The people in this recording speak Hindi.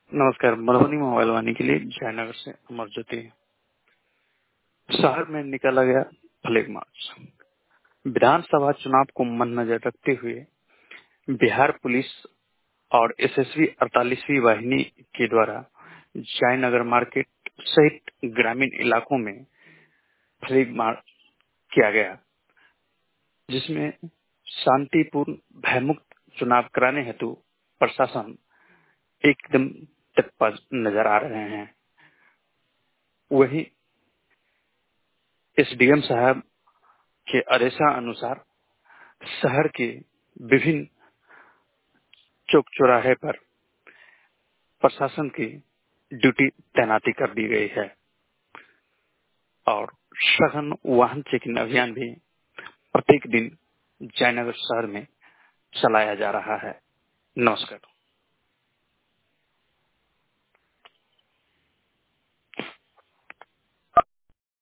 नमस्कार। मधुबनी मोबाइल वाणी के लिए जयनगर से अमर ज्योति। शहर में निकाला गया फ्लैग मार्च। विधानसभा चुनाव को मद्देनजर रखते हुए बिहार पुलिस और एसएसबी 48वीं वाहिनी के द्वारा जयनगर मार्केट सहित ग्रामीण इलाकों में फ्लैग मार्च किया गया, जिसमें शांतिपूर्ण भयमुक्त चुनाव कराने हेतु प्रशासन एकदम तत्पर नजर आ रहे हैं। वहीं एसडीएम साहब के आदेशानुसार शहर के विभिन्न चौक चौराहे पर प्रशासन की ड्यूटी तैनाती कर दी गई है और सघन वाहन चेकिंग अभियान भी प्रत्येक दिन जयनगर शहर में चलाया जा रहा है। नमस्कार।